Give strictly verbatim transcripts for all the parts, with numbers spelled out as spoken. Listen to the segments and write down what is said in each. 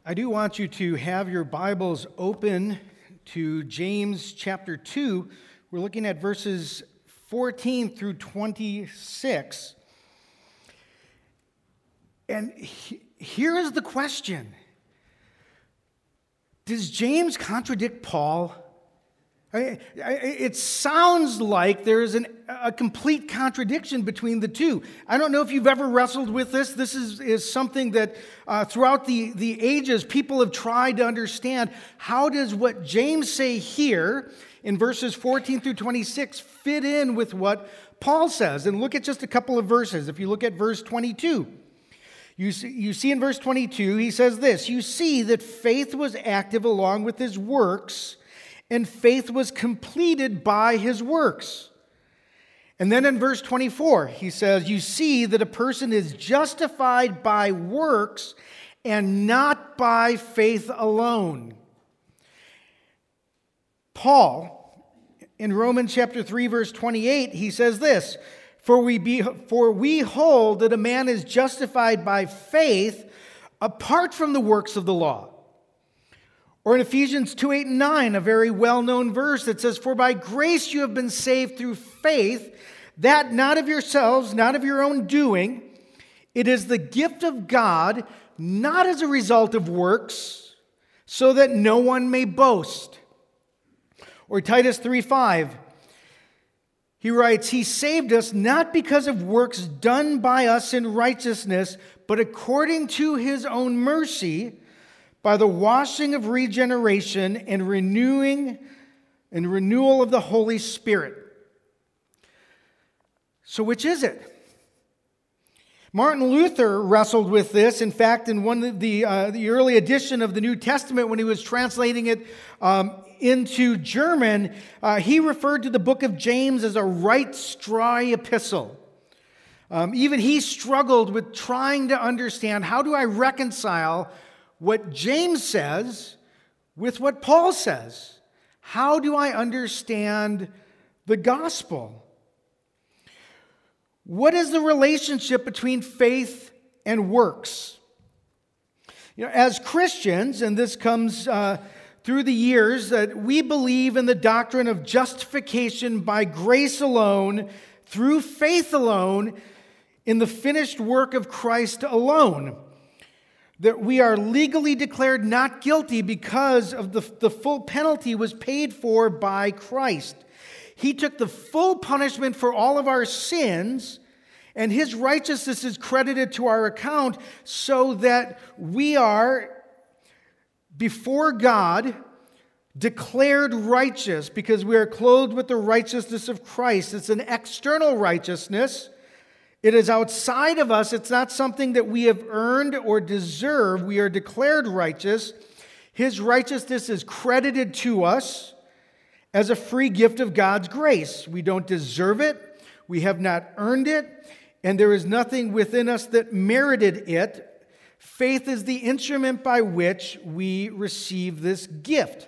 I do want you to have your Bibles open to James chapter two. We're looking at verses fourteen through twenty-six. And he, here is the question. Does James contradict Paul? I, I, it sounds like there is an, a complete contradiction between the two. I don't know if you've ever wrestled with this. This is, is something that uh, throughout the, the ages, people have tried to understand. How does what James say here in verses fourteen through twenty-six fit in with what Paul says? And look at just a couple of verses. If you look at verse twenty-two, you see, you see in verse twenty-two, he says this: "You see that faith was active along with his works, and faith was completed by his works." And then in verse twenty-four, he says, "You see that a person is justified by works and not by faith alone." Paul, in Romans chapter three, verse twenty-eight, he says this: For we, be, for we hold that a man is justified by faith apart from the works of the law. Or in Ephesians two, eight, and nine, a very well-known verse that says, "For by grace you have been saved through faith, that not of yourselves, not of your own doing. It is the gift of God, not as a result of works, so that no one may boast." Or Titus three, five, he writes, "He saved us not because of works done by us in righteousness, but according to his own mercy, by the washing of regeneration and renewing and renewal of the Holy Spirit." So which is it? Martin Luther wrestled with this. In fact, in one of the uh, the early edition of the New Testament, when he was translating it um, into German, uh, he referred to the book of James as a right straw epistle. Um, even he struggled with trying to understand, how do I reconcile what James says with what Paul says? How do I understand the gospel? What is the relationship between faith and works? You know, as Christians, and this comes uh, through the years, that we believe in the doctrine of justification by grace alone, through faith alone, in the finished work of Christ alone. That we are legally declared not guilty because of the, the full penalty was paid for by Christ. He took the full punishment for all of our sins, and his righteousness is credited to our account so that we are, before God, declared righteous because we are clothed with the righteousness of Christ. It's an external righteousness. It is outside of us. It's not something that we have earned or deserve. We are declared righteous. His righteousness is credited to us as a free gift of God's grace. We don't deserve it. We have not earned it. And there is nothing within us that merited it. Faith is the instrument by which we receive this gift.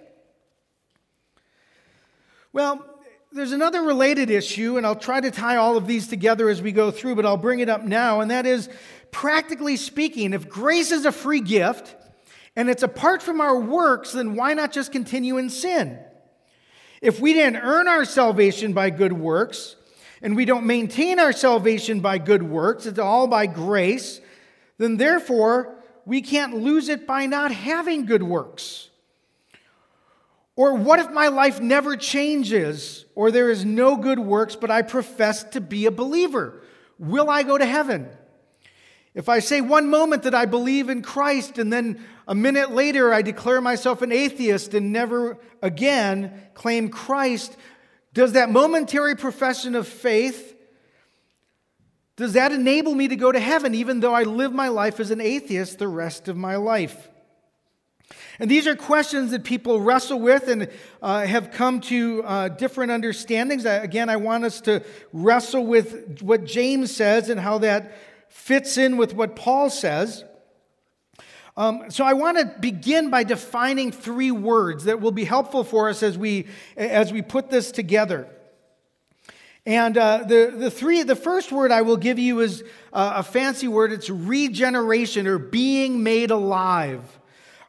Well, there's another related issue, and I'll try to tie all of these together as we go through, but I'll bring it up now, and that is, practically speaking, if grace is a free gift and it's apart from our works, then why not just continue in sin? If we didn't earn our salvation by good works, and we don't maintain our salvation by good works, it's all by grace, then therefore we can't lose it by not having good works. Or what if my life never changes, or there is no good works, but I profess to be a believer? Will I go to heaven? If I say one moment that I believe in Christ, and then a minute later I declare myself an atheist and never again claim Christ, does that momentary profession of faith, does that enable me to go to heaven even though I live my life as an atheist the rest of my life? And these are questions that people wrestle with and uh, have come to uh, different understandings. I, again, I want us to wrestle with what James says and how that fits in with what Paul says. Um, so I want to begin by defining three words that will be helpful for us as we as we put this together. And uh, the the three the first word I will give you is uh, a fancy word. It's regeneration, or being made alive.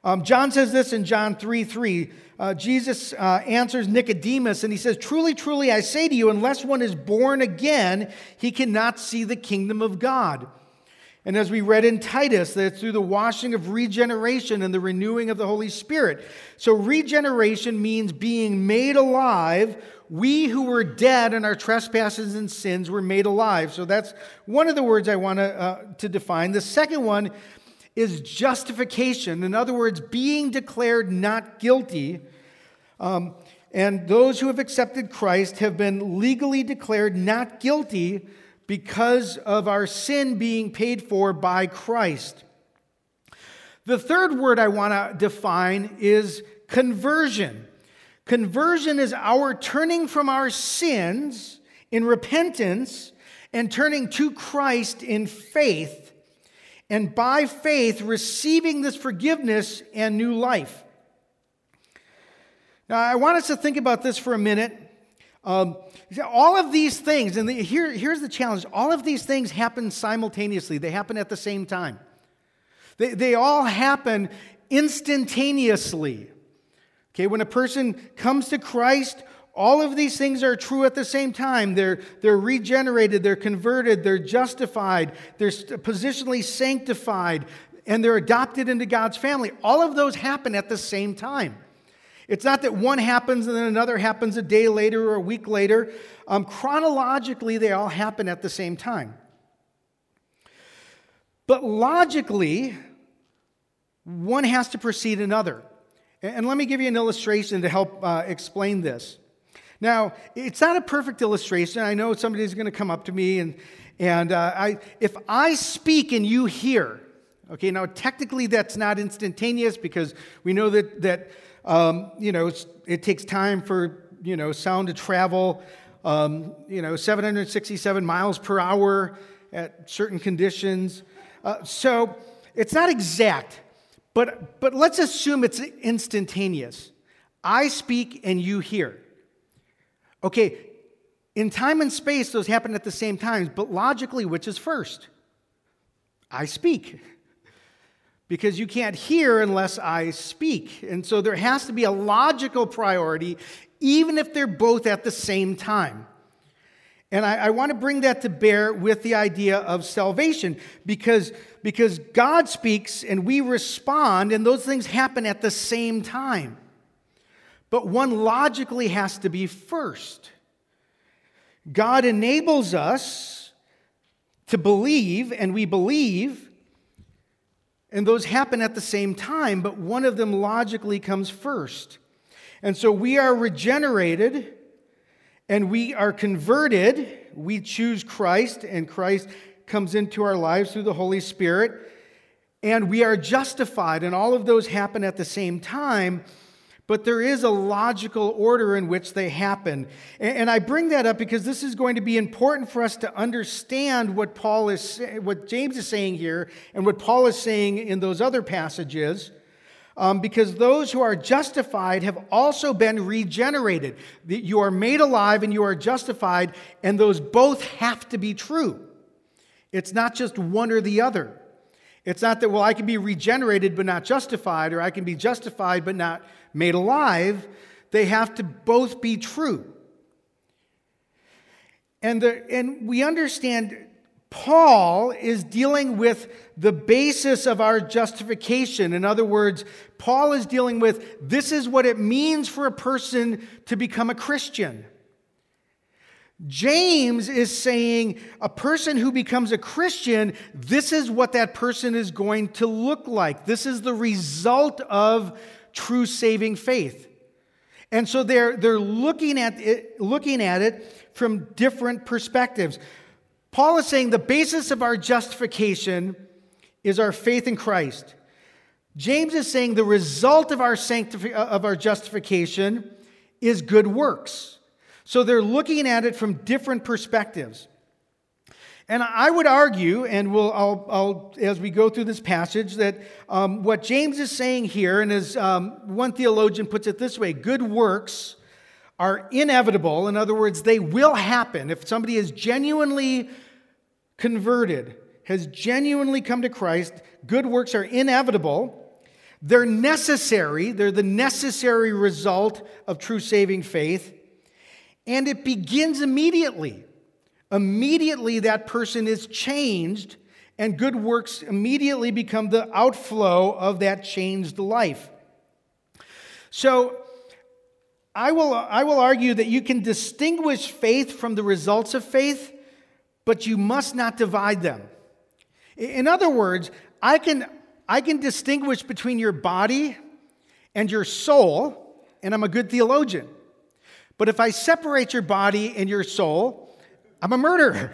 Um, John says this in John three three. Uh, Jesus uh, answers Nicodemus, and he says, "Truly, truly, I say to you, unless one is born again, he cannot see the kingdom of God." And as we read in Titus, that it's through the washing of regeneration and the renewing of the Holy Spirit. So regeneration means being made alive. We who were dead in our trespasses and sins were made alive. So that's one of the words I want to, uh, to define. The second one is justification. In other words, being declared not guilty. Um, and those who have accepted Christ have been legally declared not guilty because of our sin being paid for by Christ. The third word I want to define is conversion. Conversion is our turning from our sins in repentance and turning to Christ in faith, and by faith receiving this forgiveness and new life. Now, I want us to think about this for a minute. Um, all of these things, and the, here, here's the challenge, all of these things happen simultaneously. They happen at the same time. They, they all happen instantaneously. Okay, when a person comes to Christ, all of these things are true at the same time. They're, they're regenerated, they're converted, they're justified, they're positionally sanctified, and they're adopted into God's family. All of those happen at the same time. It's not that one happens and then another happens a day later or a week later. Um, chronologically, they all happen at the same time. But logically, one has to precede another. And let me give you an illustration to help uh, explain this. Now, it's not a perfect illustration. I know somebody's going to come up to me, and, and uh, I, if I speak and you hear, okay, now technically that's not instantaneous because we know that, that um, you know, it's, it takes time for, you know, sound to travel, um, you know, seven hundred sixty-seven miles per hour at certain conditions. Uh, so it's not exact. But but let's assume it's instantaneous. I speak and you hear. Okay, in time and space, those happen at the same time, but logically, which is first? I speak. Because you can't hear unless I speak. And so there has to be a logical priority, even if they're both at the same time. And I, I want to bring that to bear with the idea of salvation, because, because God speaks and we respond, and those things happen at the same time. But one logically has to be first. God enables us to believe, and we believe, and those happen at the same time, but one of them logically comes first. And so we are regenerated, and we are converted. We choose Christ, and Christ comes into our lives through the Holy Spirit. And we are justified, and all of those happen at the same time. But there is a logical order in which they happen. And I bring that up because this is going to be important for us to understand what Paul is, what James is saying here, and what Paul is saying in those other passages. Um, because those who are justified have also been regenerated. You are made alive and you are justified, and those both have to be true. It's not just one or the other. It's not that, well, I can be regenerated but not justified, or I can be justified but not made alive. They have to both be true. And, the, and we understand Paul is dealing with the basis of our justification. In other words, Paul is dealing with this is what it means for a person to become a Christian. James is saying a person who becomes a Christian, this is what that person is going to look like. This is the result of true saving faith. And so they're, they're looking at it, looking at it from different perspectives. Paul is saying the basis of our justification is our faith in Christ. James is saying the result of our sanctifi- of our justification is good works. So they're looking at it from different perspectives. And I would argue, and we'll, I'll, I'll, as we go through this passage, that um, what James is saying here, and as um, one theologian puts it this way, good works are inevitable. In other words, they will happen. If somebody is genuinely converted, has genuinely come to Christ, good works are inevitable. They're necessary. They're the necessary result of true saving faith. And it begins immediately. Immediately that person is changed, and good works immediately become the outflow of that changed life. So I will, I will argue that you can distinguish faith from the results of faith, but you must not divide them. In other words, I can, I can distinguish between your body and your soul, and I'm a good theologian. But if I separate your body and your soul, I'm a murderer.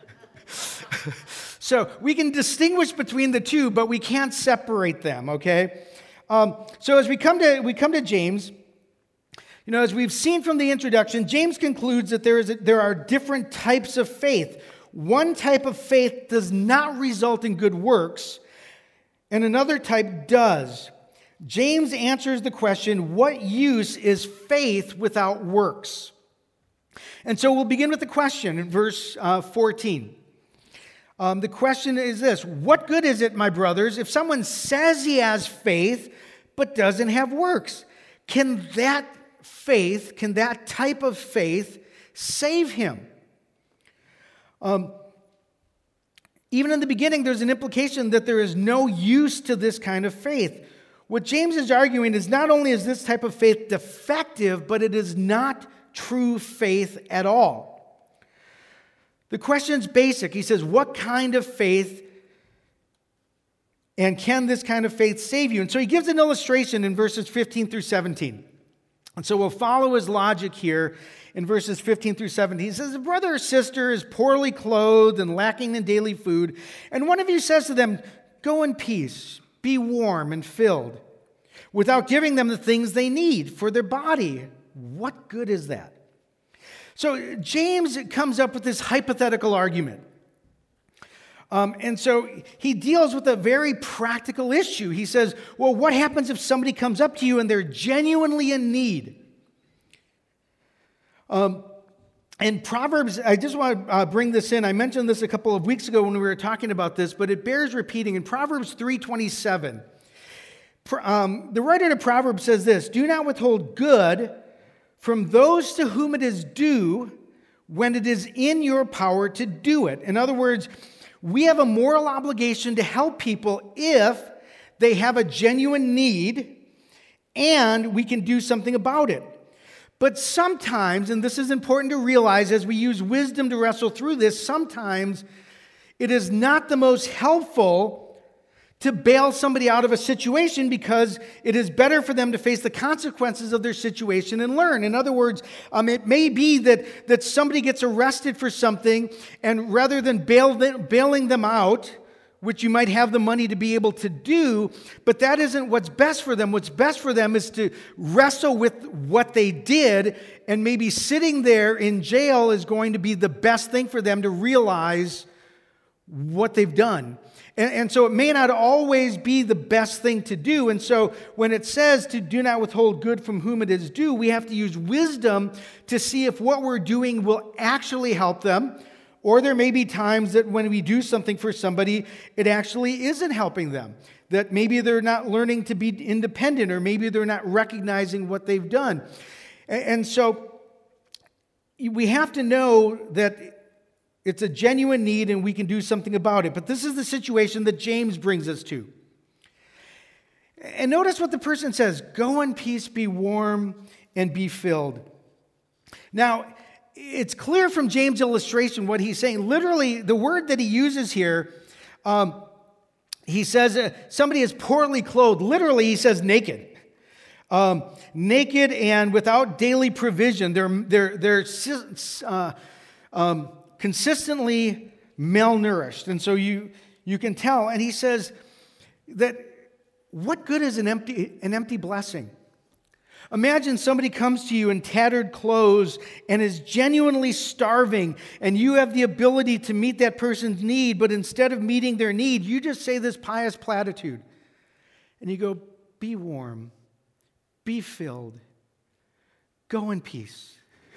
So we can distinguish between the two, but we can't separate them, okay? Um, so as we come to we come to James, you know, as we've seen from the introduction, James concludes that there is a, there are different types of faith. One type of faith does not result in good works, and another type does. James answers the question, what use is faith without works? And so we'll begin with the question in verse uh, fourteen. Um, the question is this: what good is it, my brothers, if someone says he has faith but doesn't have works? Can that faith, can that type of faith save him? Um, even in the beginning, there's an implication that there is no use to this kind of faith. What James is arguing is not only is this type of faith defective, but it is not true faith at all. The question's basic. He says, what kind of faith, and can this kind of faith save you? And so he gives an illustration in verses fifteen through seventeen. And so we'll follow his logic here in verses fifteen through seventeen. He says, a brother or sister is poorly clothed and lacking in daily food, and one of you says to them, go in peace, be warm and filled, without giving them the things they need for their body. What good is that? So James comes up with this hypothetical argument. Um, and so he deals with a very practical issue. He says, well, what happens if somebody comes up to you and they're genuinely in need? Um, and Proverbs, I just want to uh, bring this in. I mentioned this a couple of weeks ago when we were talking about this, but it bears repeating. In Proverbs three twenty-seven, um, the writer of Proverbs says this, do not withhold good from those to whom it is due when it is in your power to do it. In other words, we have a moral obligation to help people if they have a genuine need and we can do something about it. But sometimes, and this is important to realize as we use wisdom to wrestle through this, sometimes it is not the most helpful to bail somebody out of a situation because it is better for them to face the consequences of their situation and learn. In other words, um, it may be that, that somebody gets arrested for something, and rather than bail them, bailing them out, which you might have the money to be able to do, but that isn't what's best for them. What's best for them is to wrestle with what they did, and maybe sitting there in jail is going to be the best thing for them to realize what they've done. And, and so it may not always be the best thing to do. And so when it says to do not withhold good from whom it is due, we have to use wisdom to see if what we're doing will actually help them. Or there may be times that when we do something for somebody, it actually isn't helping them. That maybe they're not learning to be independent, or maybe they're not recognizing what they've done. And, and so we have to know that it's a genuine need and we can do something about it. But this is the situation that James brings us to. And notice what the person says, go in peace, be warm, and be filled. Now, it's clear from James' illustration what he's saying. Literally, the word that he uses here, um, he says uh, somebody is poorly clothed. Literally, he says naked. Um, naked and without daily provision. They're, they're, they're uh, um, consistently malnourished. And so you, you can tell. And he says that what good is an empty, an empty blessing? Imagine somebody comes to you in tattered clothes and is genuinely starving, and you have the ability to meet that person's need, but instead of meeting their need, you just say this pious platitude. And you go, be warm, be filled, go in peace.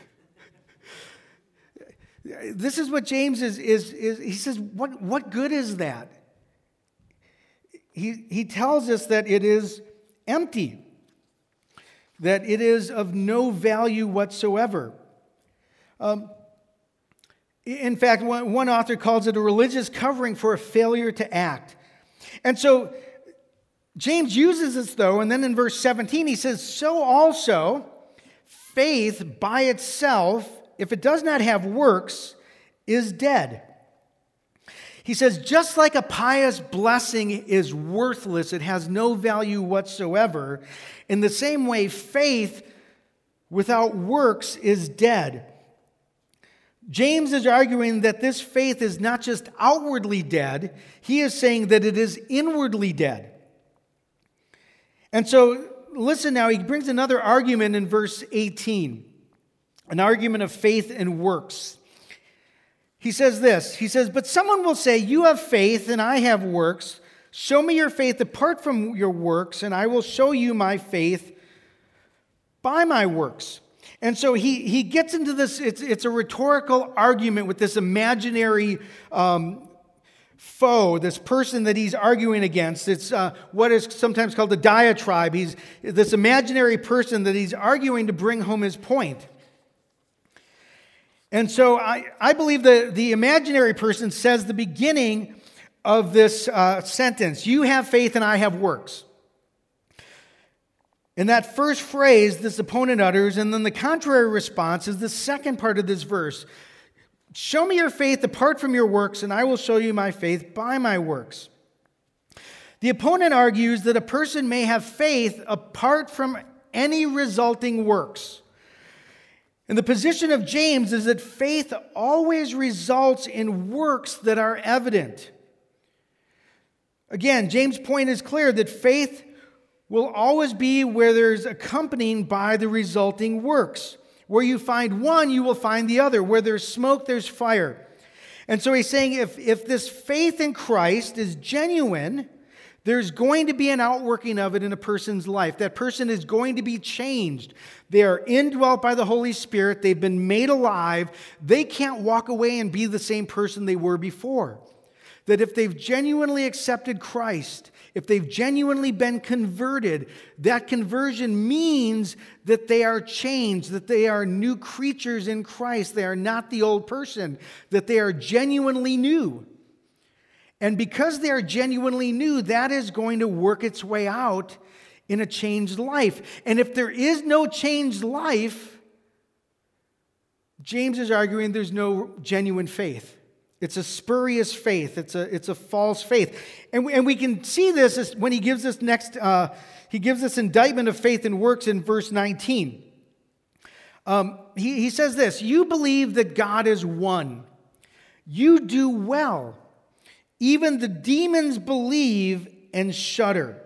This is what James is, is, is he says, what, what good is that? He, he tells us that it is empty, that it is of no value whatsoever. Um, in fact, one, one author calls it a religious covering for a failure to act. And so James uses this, though, and then in verse seventeen he says, so also faith by itself, if it does not have works, is dead. He says, just like a pious blessing is worthless, it has no value whatsoever, in the same way, faith without works is dead. James is arguing that this faith is not just outwardly dead, he is saying that it is inwardly dead. And so, listen now, he brings another argument in verse eighteen, an argument of faith and works. He says this, he says, but someone will say, you have faith and I have works. Show me your faith apart from your works, and I will show you my faith by my works. And so he, he gets into this, it's, it's a rhetorical argument with this imaginary um, foe, this person that he's arguing against. It's uh, what is sometimes called a diatribe. He's this imaginary person that he's arguing to bring home his point. And so I, I believe that the imaginary person says the beginning of this uh, sentence, you have faith and I have works. In that first phrase, this opponent utters, and then the contrary response is the second part of this verse. Show me your faith apart from your works, and I will show you my faith by my works. The opponent argues that a person may have faith apart from any resulting works. And the position of James is that faith always results in works that are evident. Again, James' point is clear that faith will always be where there's accompanied by the resulting works. Where you find one, you will find the other. Where there's smoke, there's fire. And so he's saying if, if this faith in Christ is genuine, there's going to be an outworking of it in a person's life. That person is going to be changed. They are indwelt by the Holy Spirit. They've been made alive. They can't walk away and be the same person they were before. That if they've genuinely accepted Christ, if they've genuinely been converted, that conversion means that they are changed, that they are new creatures in Christ. They are not the old person, that they are genuinely new. And because they are genuinely new, that is going to work its way out in a changed life. And if there is no changed life, James is arguing there's no genuine faith. It's a spurious faith. It's a, it's a false faith. And we, and we can see this when he gives this next, uh, he gives this indictment of faith and works in verse nineteen. Um, he, he says this, you believe that God is one. You do well. Even the demons believe and shudder.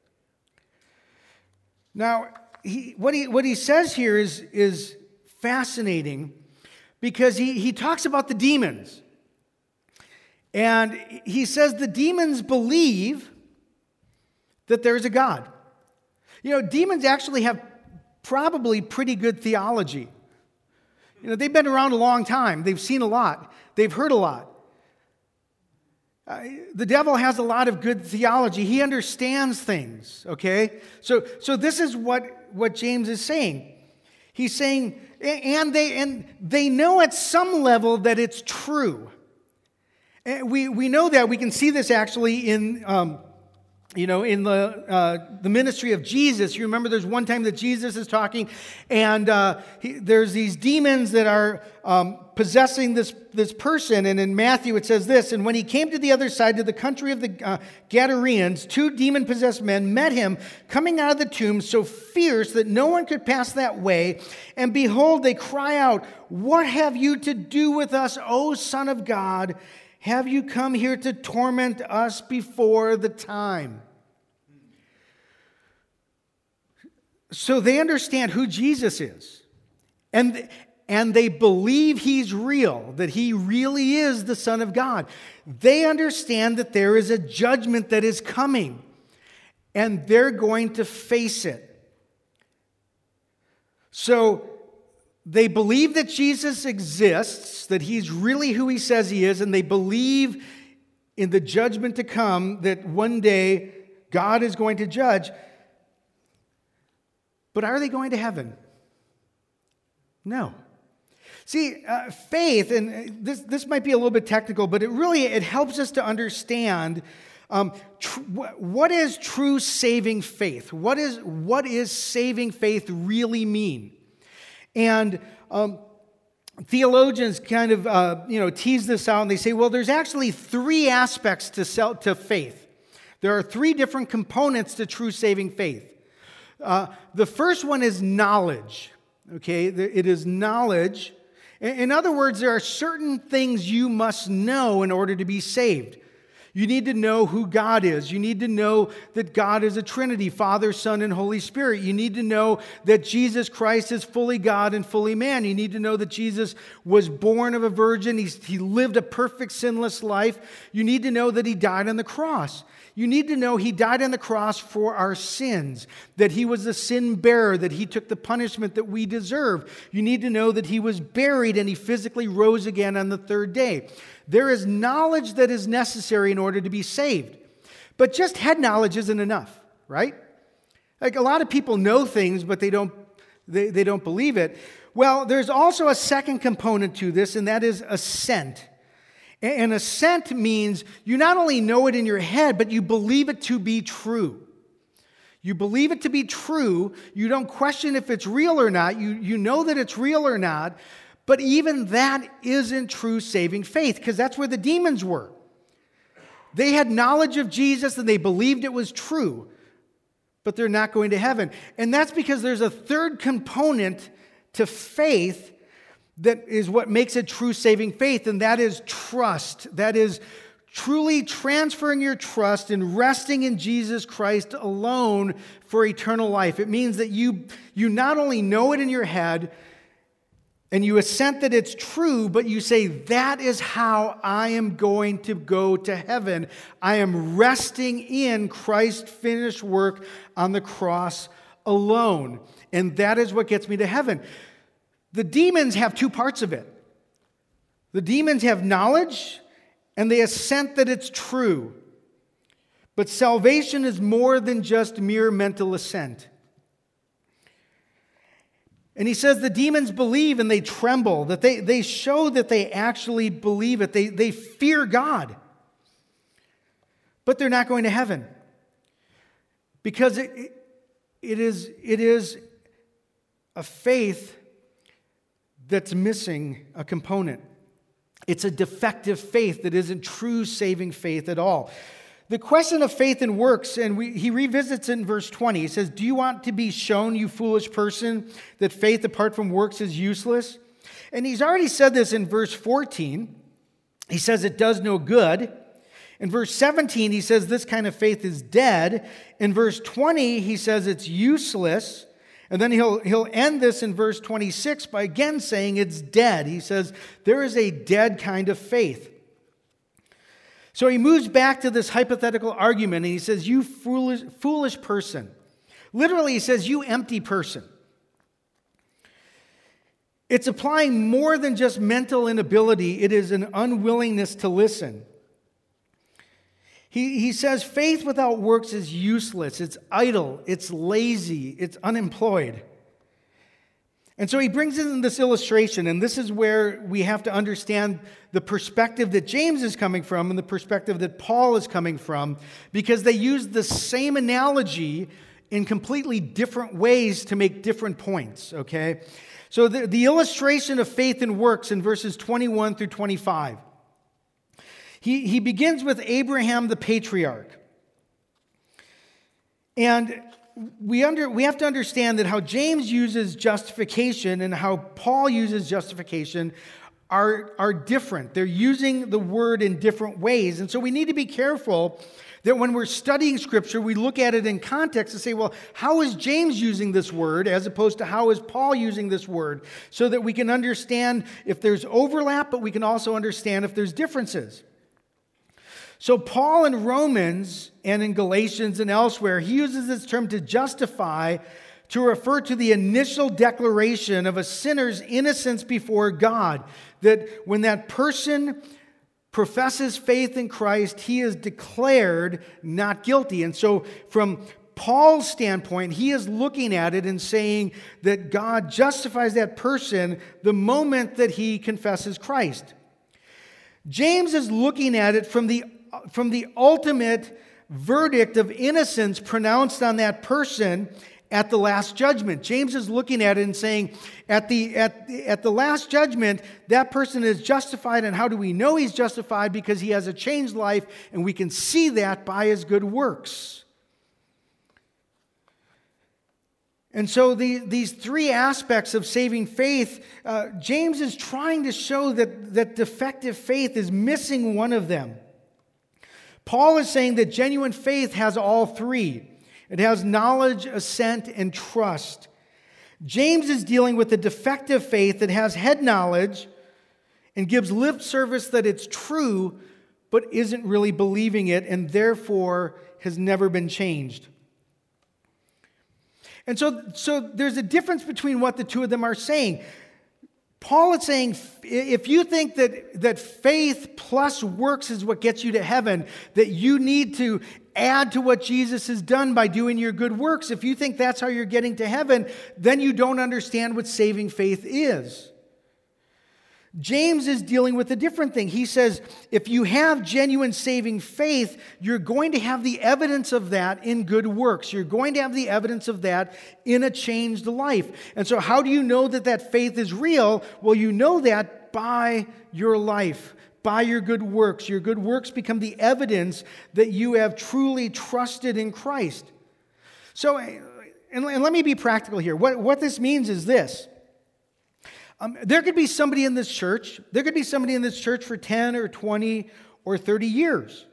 Now, he, what, he, what he says here is, is fascinating because he, he talks about the demons. And he says the demons believe that there's a God. You know, demons actually have probably pretty good theology. You know, they've been around a long time. They've seen a lot. They've heard a lot. Uh, the devil has a lot of good theology. He understands things, okay? So so this is what, what James is saying. He's saying, and they and they know at some level that it's true. And we, we know that. We can see this actually in, um, you know, in the uh, the ministry of Jesus. You remember there's one time that Jesus is talking, and uh, he, there's these demons that are um, possessing this, this person. And in Matthew it says this, and when he came to the other side, to the country of the uh, Gadarenes, two demon-possessed men met him coming out of the tomb so fierce that no one could pass that way. And behold, they cry out, what have you to do with us, O Son of God? Have you come here to torment us before the time? So they understand who Jesus is. And, and they believe he's real, that he really is the Son of God. They understand that there is a judgment that is coming, and they're going to face it. So they believe that Jesus exists, that he's really who he says he is, and they believe in the judgment to come, that one day God is going to judge. But are they going to heaven? No. See, uh, faith, and this, this might be a little bit technical, but it really, it helps us to understand um, tr- what is true saving faith? What is, what is saving faith really mean? And um, theologians kind of, uh, you know, tease this out, and they say, well, there's actually three aspects to, sell, to faith. There are three different components to true saving faith. Uh, the first one is knowledge, okay? It is knowledge. In other words, there are certain things you must know in order to be saved. You need to know who God is. You need to know that God is a Trinity, Father, Son, and Holy Spirit. You need to know that Jesus Christ is fully God and fully man. You need to know that Jesus was born of a virgin. He's, he lived a perfect, sinless life. You need to know that he died on the cross. You need to know he died on the cross for our sins, that he was the sin bearer, that he took the punishment that we deserve. You need to know that he was buried and he physically rose again on the third day. There is knowledge that is necessary in order to be saved. But just head knowledge isn't enough, right? Like a lot of people know things, but they don't, they, they don't believe it. Well, there's also a second component to this, and that is assent. And assent means you not only know it in your head, but you believe it to be true. You believe it to be true. You don't question if it's real or not. You, you know that it's real or not. But even that isn't true saving faith, because that's where the demons were. They had knowledge of Jesus and they believed it was true, but they're not going to heaven. And that's because there's a third component to faith that is what makes it true saving faith, and that is trust. That is truly transferring your trust and resting in Jesus Christ alone for eternal life. It means that you, you not only know it in your head and you assent that it's true, but you say, that is how I am going to go to heaven. I am resting in Christ's finished work on the cross alone. And that is what gets me to heaven. The demons have two parts of it. The demons have knowledge, and they assent that it's true. But salvation is more than just mere mental assent. And he says the demons believe and they tremble, that they, they show that they actually believe it. They, they fear God. But they're not going to heaven. Because it, it, it, is, it is a faith that's missing a component. It's a defective faith that isn't true saving faith at all. The question of faith and works, and we, he revisits it in verse twenty. He says, do you want to be shown, you foolish person, that faith apart from works is useless? And he's already said this in verse fourteen. He says it does no good. In verse seventeen, he says this kind of faith is dead. In verse twenty, he says it's useless. And then he'll, he'll end this in verse twenty-six by again saying it's dead. He says there is a dead kind of faith. So he moves back to this hypothetical argument and he says, you foolish, foolish person. Literally, he says, you empty person. It's applying more than just mental inability. It is an unwillingness to listen. He, he says faith without works is useless. It's idle. It's lazy. It's unemployed. And so he brings in this illustration, and this is where we have to understand the perspective that James is coming from and the perspective that Paul is coming from, because they use the same analogy in completely different ways to make different points, okay? So the, the illustration of faith and works in verses twenty-one through twenty-five. He, he begins with Abraham the patriarch. And we under we have to understand that how James uses justification and how Paul uses justification are, are different. They're using the word in different ways. And so we need to be careful that when we're studying Scripture, we look at it in context and say, well, how is James using this word as opposed to how is Paul using this word? So that we can understand if there's overlap, but we can also understand if there's differences. So Paul in Romans and in Galatians and elsewhere, he uses this term to justify, to refer to the initial declaration of a sinner's innocence before God. That when that person professes faith in Christ, he is declared not guilty. And so from Paul's standpoint, he is looking at it and saying that God justifies that person the moment that he confesses Christ. James is looking at it from the, from the ultimate verdict of innocence pronounced on that person at the last judgment. James is looking at it and saying, at the, at, the, at the last judgment, that person is justified. And how do we know he's justified? Because he has a changed life, and we can see that by his good works. And so the, these three aspects of saving faith, uh, James is trying to show that, that defective faith is missing one of them. Paul is saying that genuine faith has all three. It has knowledge, assent, and trust. James is dealing with a defective faith that has head knowledge and gives lip service that it's true, but isn't really believing it, and therefore has never been changed. And so, so there's a difference between what the two of them are saying. Paul is saying, if you think that, that faith plus works is what gets you to heaven, that you need to add to what Jesus has done by doing your good works, if you think that's how you're getting to heaven, then you don't understand what saving faith is. James is dealing with a different thing. He says, if you have genuine saving faith, you're going to have the evidence of that in good works. You're going to have the evidence of that in a changed life. And so how do you know that that faith is real? Well, you know that by your life, by your good works. Your good works become the evidence that you have truly trusted in Christ. So, and, and let me be practical here. What, what this means is this. Um, there could be somebody in this church, there could be somebody in this church for ten or twenty or thirty years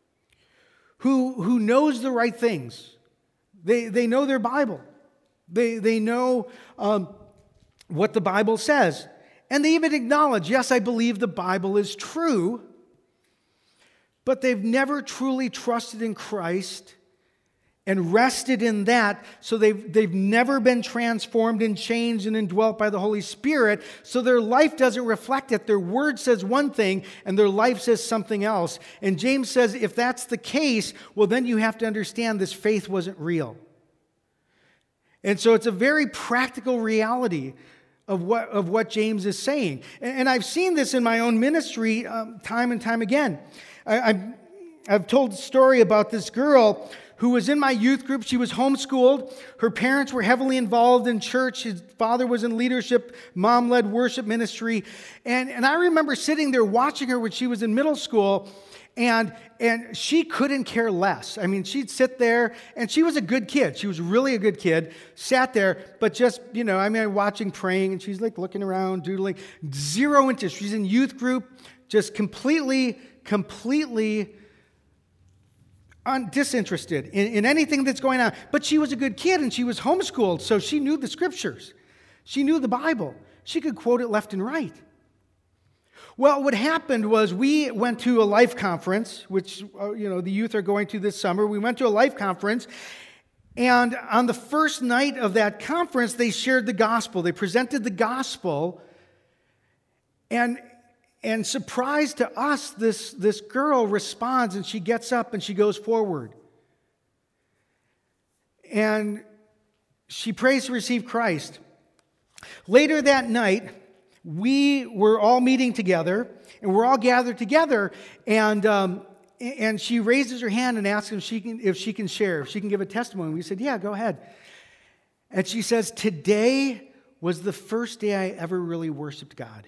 who, who knows the right things. They, they know their Bible. They, they know um, what the Bible says. And they even acknowledge, yes, I believe the Bible is true, but they've never truly trusted in Christ and rested in that, so they've, they've never been transformed and changed and indwelt by the Holy Spirit, so their life doesn't reflect it. Their word says one thing, and their life says something else. And James says, if that's the case, well, then you have to understand this faith wasn't real. And so it's a very practical reality of what, of what James is saying. And, and I've seen this in my own ministry um, time and time again. I, I've, I've told a story about this girl who was in my youth group. She was homeschooled. Her parents were heavily involved in church. His father was in leadership. Mom led worship ministry. And, and I remember sitting there watching her when she was in middle school, and, and she couldn't care less. I mean, she'd sit there, and she was a good kid. She was really a good kid, sat there, but just, you know, I mean, watching, praying, and she's like looking around, doodling, zero interest. She's in youth group, just completely, completely Un- disinterested in, in anything that's going on. But she was a good kid, and she was homeschooled, so she knew the scriptures. She knew the Bible. She could quote it left and right. Well, what happened was we went to a life conference, which uh, you know the youth are going to this summer. We went to a life conference, and on the first night of that conference, they shared the gospel. They presented the gospel, and And surprised to us, this, this girl responds, and she gets up and she goes forward. And she prays to receive Christ. Later that night, we were all meeting together, and we're all gathered together, and um, and she raises her hand and asks if she can, if she can share, if she can give a testimony. We said, yeah, go ahead. And she says, today was the first day I ever really worshiped God.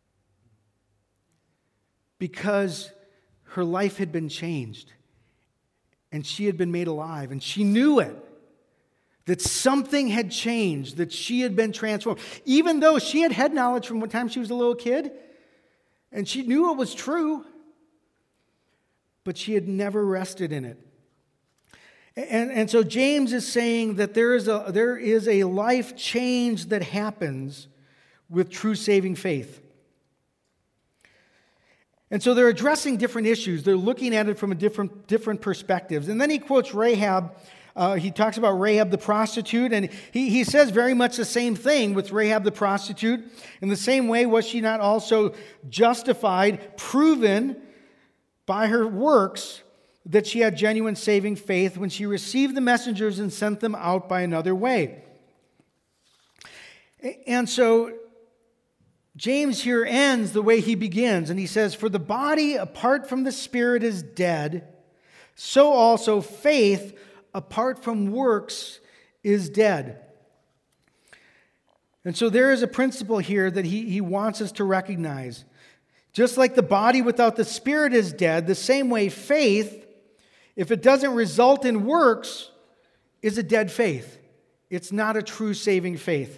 Because her life had been changed, and she had been made alive, and she knew it, that something had changed, that she had been transformed. Even though she had head knowledge from one time she was a little kid, and she knew it was true, but she had never rested in it. And, and so James is saying that there is a, there is a life change that happens with true saving faith. And so they're addressing different issues. They're looking at it from a different, different perspectives. And then he quotes Rahab. Uh, he talks about Rahab the prostitute, and he, he says very much the same thing with Rahab the prostitute. In the same way, was she not also justified, proven by her works, that she had genuine saving faith when she received the messengers and sent them out by another way. And so James here ends the way he begins, and he says, "For the body apart from the Spirit is dead, so also faith apart from works is dead." And so there is a principle here that he, he wants us to recognize. Just like the body without the Spirit is dead, the same way faith, if it doesn't result in works, is a dead faith. It's not a true saving faith.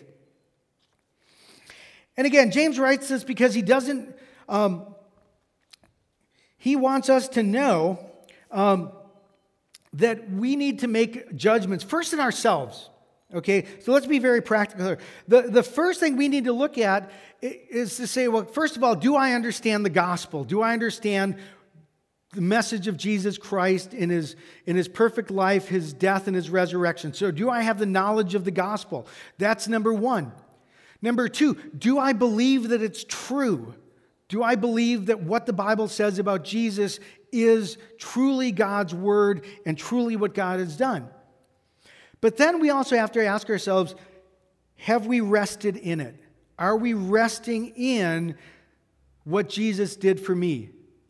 And again, James writes this because he doesn't, um, he wants us to know um, that we need to make judgments, first in ourselves. Okay, so let's be very practical here. The, the first thing we need to look at is to say, well, first of all, do I understand the gospel? Do I understand the message of Jesus Christ in his, in his perfect life, his death, and his resurrection? So do I have the knowledge of the gospel? That's number one. Number two, do I believe that it's true? Do I believe that what the Bible says about Jesus is truly God's word and truly what God has done? But then we also have to ask ourselves, have we rested in it? Are we resting in what Jesus did for me?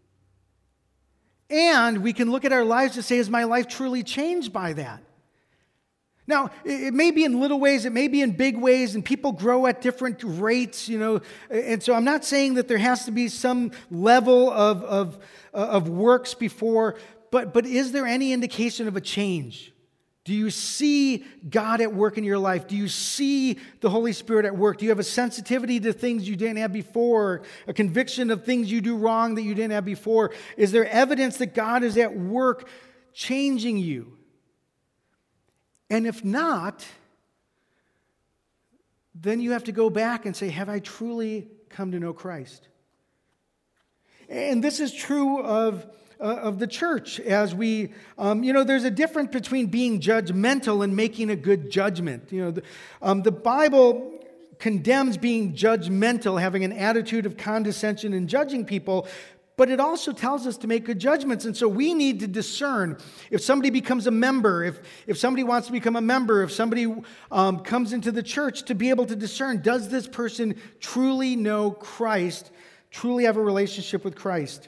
And we can look at our lives to say, is my life truly changed by that? Now, it may be in little ways, it may be in big ways, and people grow at different rates, you know. And so I'm not saying that there has to be some level of, of, of works before, but, but is there any indication of a change? Do you see God at work in your life? Do you see the Holy Spirit at work? Do you have a sensitivity to things you didn't have before? A conviction of things you do wrong that you didn't have before? Is there evidence that God is at work changing you? And if not, then you have to go back and say, have I truly come to know Christ? And this is true of, uh, of the church. As we, um, you know, there's a difference between being judgmental and making a good judgment. You know, the, um, the Bible condemns being judgmental, having an attitude of condescension and judging people, but it also tells us to make good judgments. And so we need to discern if somebody becomes a member, if, if somebody wants to become a member, if somebody um, comes into the church, to be able to discern, does this person truly know Christ, truly have a relationship with Christ?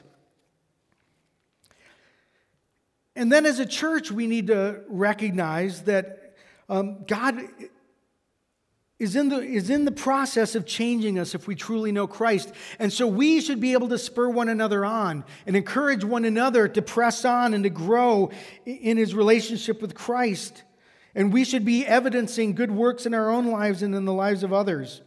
And then as a church, we need to recognize that um, God is in the is in the process of changing us if we truly know Christ. And so we should be able to spur one another on and encourage one another to press on and to grow in his relationship with Christ. And we should be evidencing good works in our own lives and in the lives of others.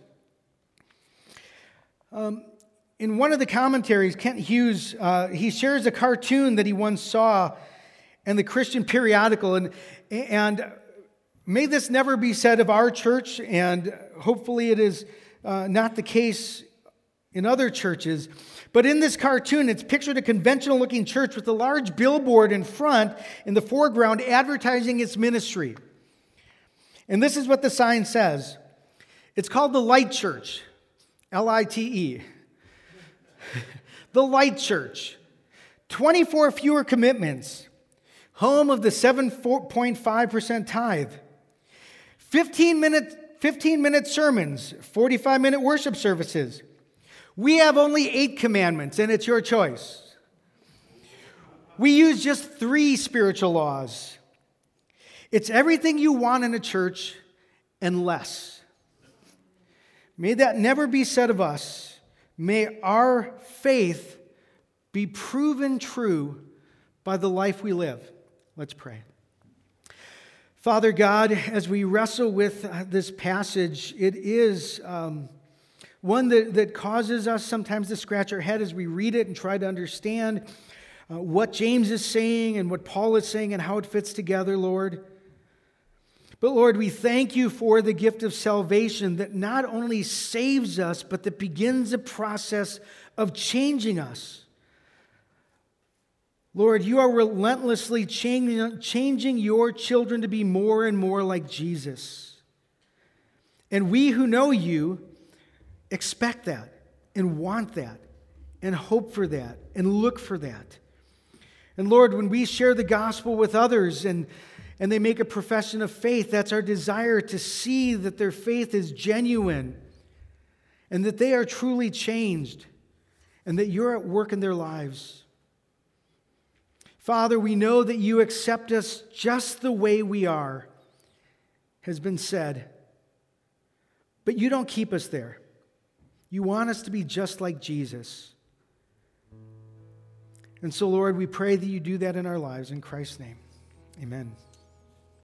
Um, in one of the commentaries, Kent Hughes, uh, he shares a cartoon that he once saw in the Christian periodical, and and may this never be said of our church, and hopefully it is uh, not the case in other churches. But in this cartoon, it's pictured a conventional-looking church with a large billboard in front, in the foreground, advertising its ministry. And this is what the sign says. It's called the Light Church, L I T E. The Light Church. twenty-four fewer commitments. Home of the seven point five percent tithe. fifteen minute, fifteen minute sermons, forty-five minute worship services. We have only eight commandments, and it's your choice. We use just three spiritual laws. It's everything you want in a church and less. May that never be said of us. May our faith be proven true by the life we live. Let's pray. Father God, as we wrestle with this passage, it is um, one that, that causes us sometimes to scratch our head as we read it and try to understand uh, what James is saying and what Paul is saying and how it fits together, Lord. But Lord, we thank you for the gift of salvation that not only saves us, but that begins a process of changing us. Lord, you are relentlessly changing your children to be more and more like Jesus. And we who know you expect that and want that and hope for that and look for that. And Lord, when we share the gospel with others and, and they make a profession of faith, that's our desire to see that their faith is genuine and that they are truly changed and that you're at work in their lives. Father, we know that you accept us just the way we are, has been said. But you don't keep us there. You want us to be just like Jesus. And so, Lord, we pray that you do that in our lives. In Christ's name, amen.